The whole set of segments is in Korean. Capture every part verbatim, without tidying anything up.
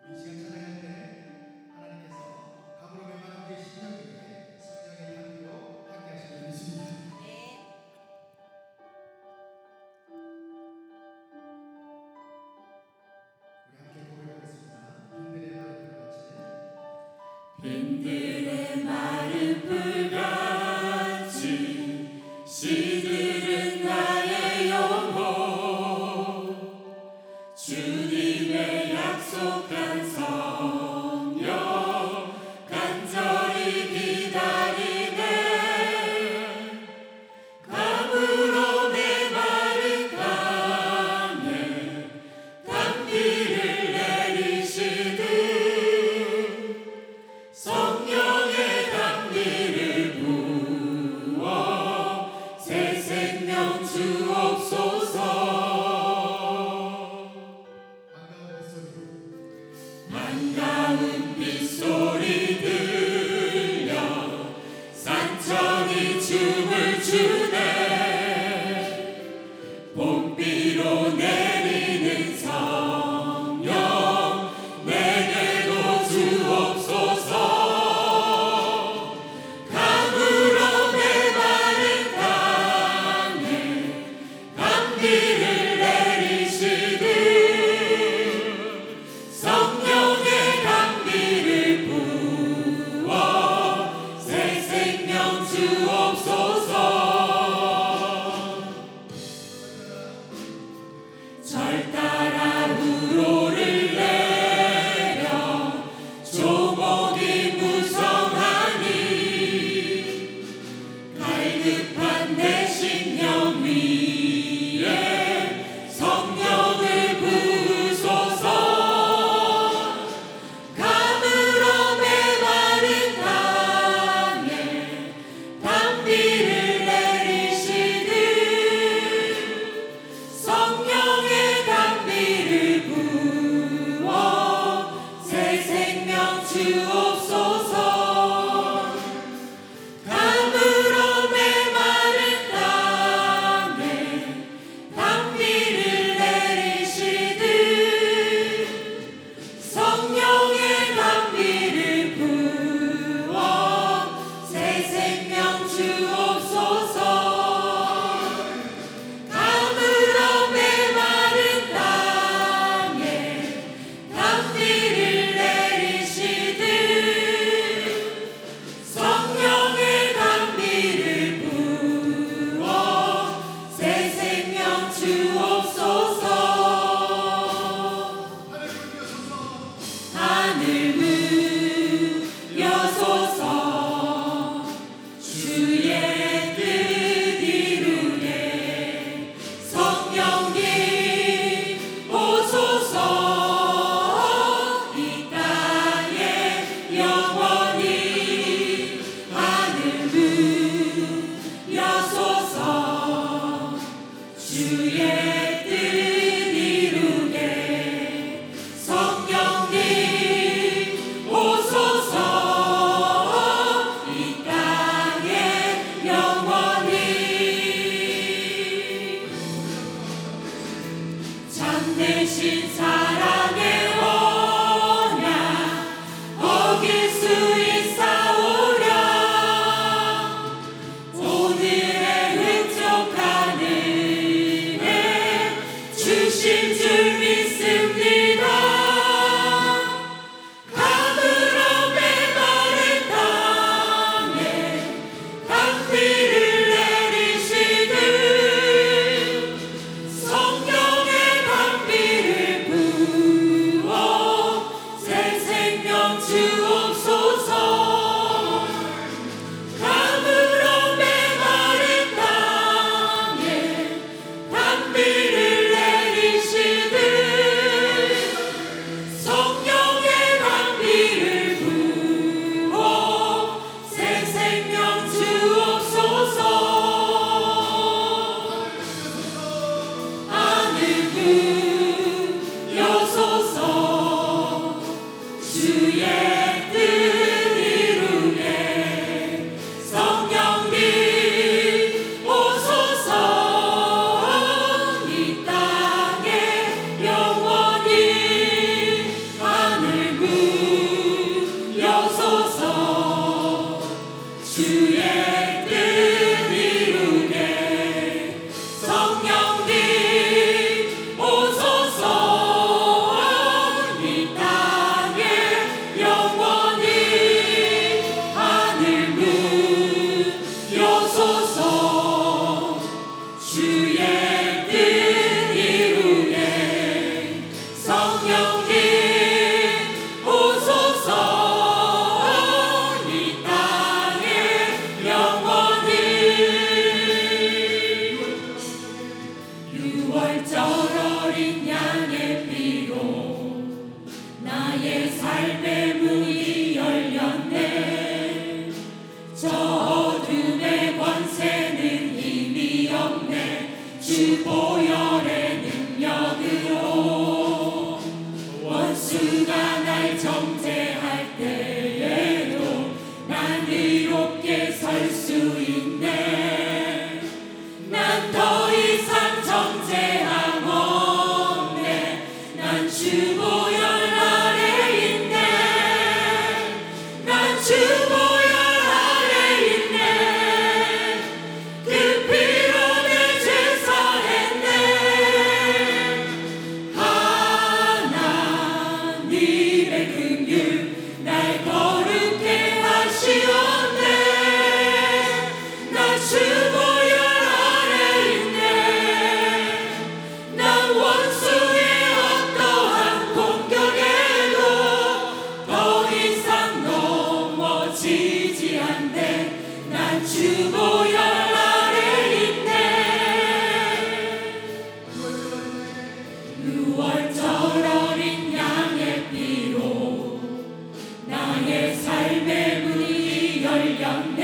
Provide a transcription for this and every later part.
빈들의 마른 불같이 시들은 나의 영혼 주님의 약속한 성령 간절히 기다리네 감으로 메마른 강에 단비를 내리시듯 성령의 단비를 부어 새 생명 주옵소서. 반가운 빗소리 들려 산천이 춤을 추네 봄비로 내리는 성령 내게도 주옵소서. 강으로 메마른 강에 단비를 내리시듯 성령의 단비를 부어 나의 삶의 문이 열렸네. 저 어둠의 권세는 힘이 없네. 주 보혈의 능력으로 원수가 날 정죄할 때에도 난 의롭게 설 수 있네. 난 더 이상 정죄함 없네. 난 주 보혈 아래 있네. 난 주 보혈 아래 있네. 그 피로 내 죄 사했네. 하나님의 긍휼 날 거룩해 하시었네. 난 주 보혈 아래 있네. 난 원수의 어떠한 공격에도 더 이상 넘어지지 않네. 난 주 보혈 아래 있네. 유월절 어린 양의 피로 나의 삶의 문이 열렸네.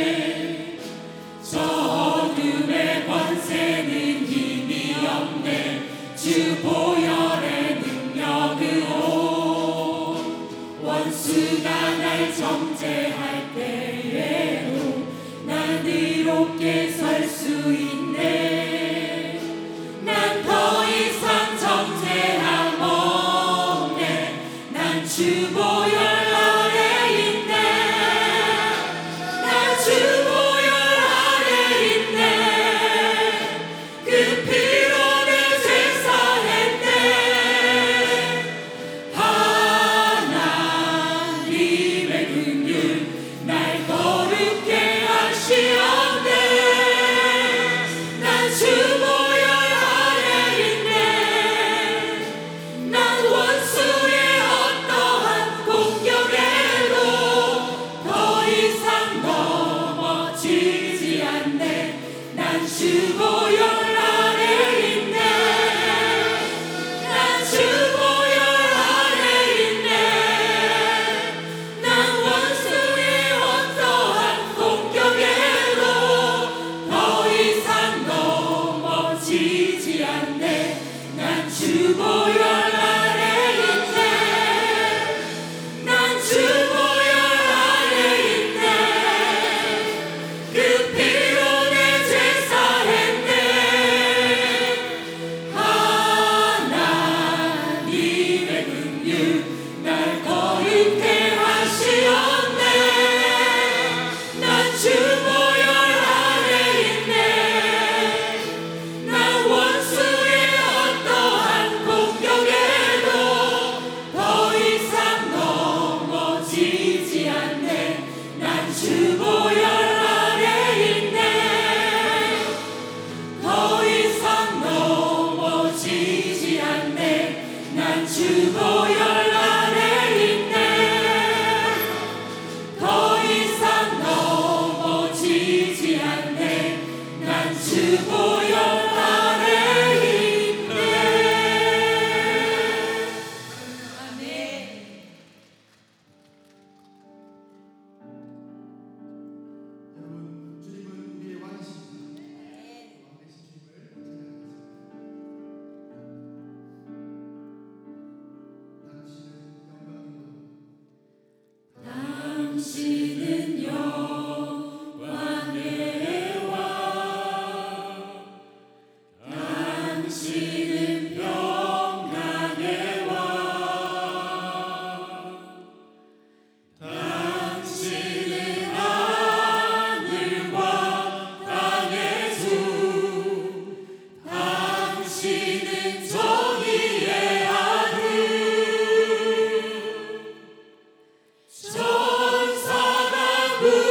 저 어둠의 권세는 힘이 없네. 주 보혈의 능력으로 원수가 날 정죄할 때에도 난 의롭게 설 수 있네. 난 더 이상 정죄함 없네. 난 주 보혈 아래 있네. 난 주 보혈 아래 있네. 그 피로 내 죄 사했네. 하나님의 긍휼 날 거룩해 하시었네. 난 주 보혈 아래 있네. 난 원수의 어떠한 공격에도 더 이상 넘어지지 않네. 난 주 보혈 아래 있네. 난 주 보혈 아래 있네. 난 원수의 어떠한 공격에도 더 이상 넘어지지 않네. 난 주 보혈 아래 있네. 난 주 보혈 아래 있네. 그 피로 내 죄 사했네. 하나님의 긍휼 날 거룩해 하시었네. 난 주 보혈 아래 있네. 난 원수의 어떠한 공격에도 더 이상 넘어지지 않네. 난 주 보혈 아래 있네. 더 이상 넘어지지 않네. 난 주 보혈 아래 있네. 더 이상 넘어지지 않네. 난 주 보혈 아래 있네. 아멘. 여러분, 주님은 우리의 왕이십니다. 왕 되신 주님을 찬양하겠습니다. 당신은 영광의 당신은 영광의 왕. 당신은 평강의 왕. 당신은 하늘과 땅의 주. 당신은 정의의 아들. 천사가 부르짖는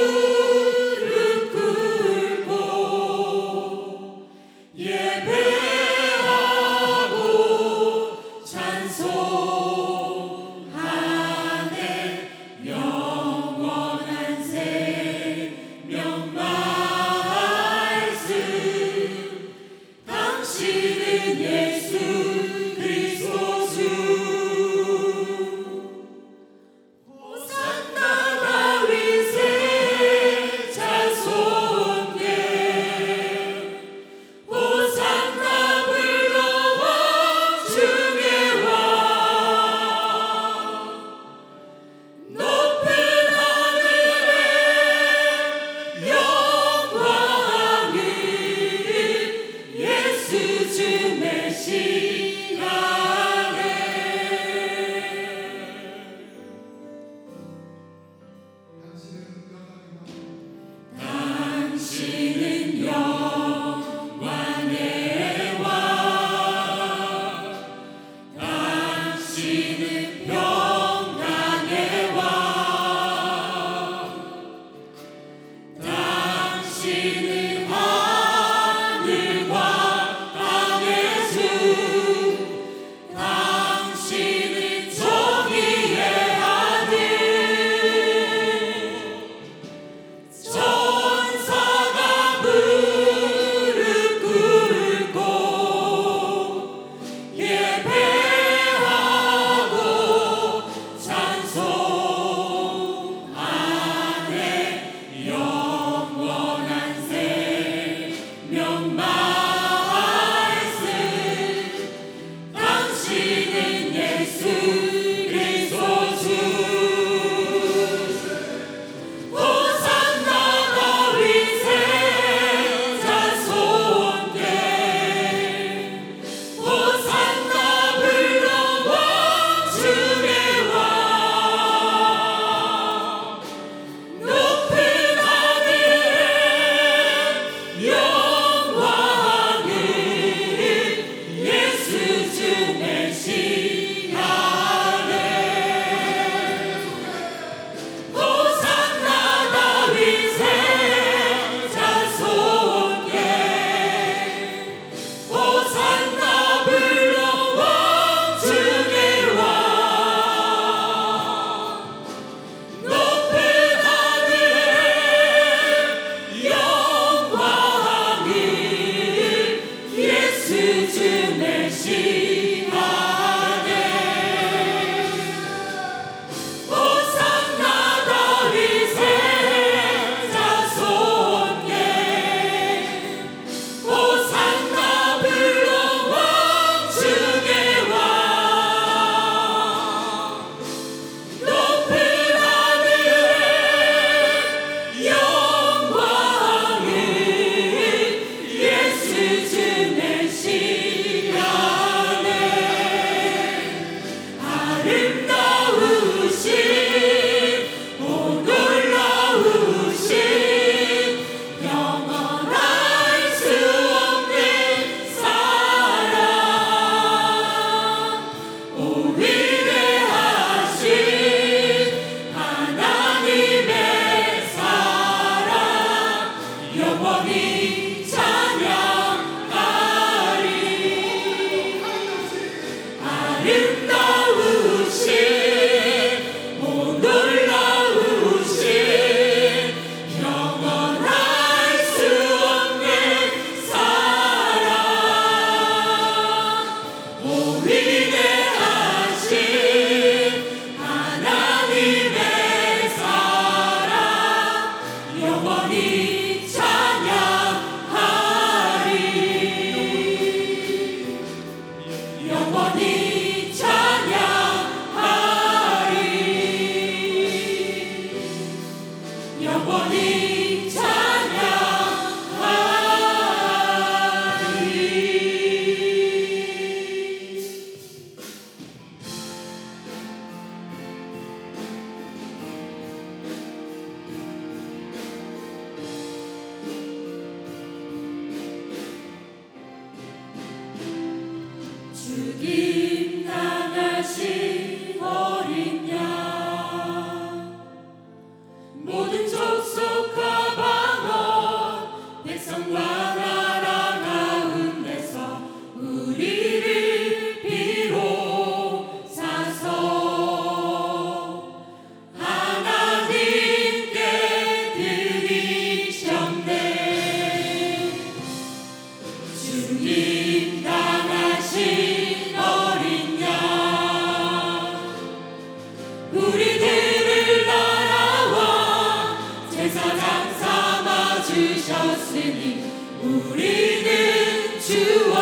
우리들을 나라와 제사장 삼아 주셨으니 우리는 주와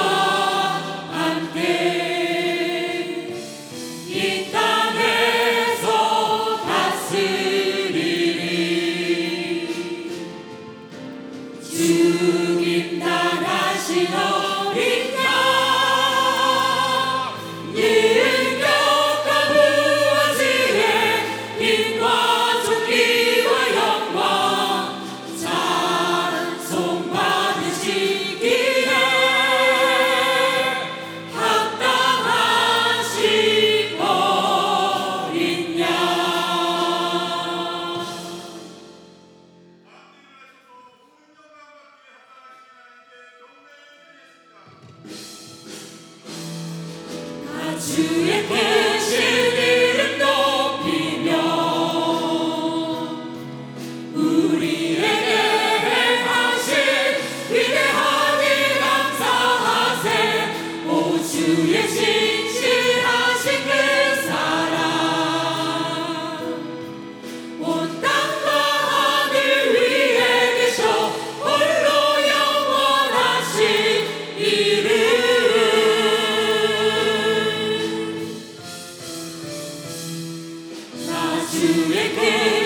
함께 이 땅에서 다스리리. 죽임 당하신 어린 양 능력과 부활지혜 힘과 존귀와 영광 찬송 받으시기에 합당하신 어린 양. 다 주의 크신 이름 높이며 우리에게 행하신 위대한 일 감사하세. 오 주의 신실하신 그 사랑 온 땅과 하늘 위에 계셔 홀로 영원하신 이름. 나 주의 그